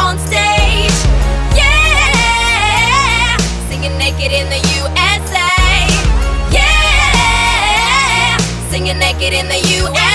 on stage. Yeah, singing naked in the USA. Yeah, singing naked in the USA.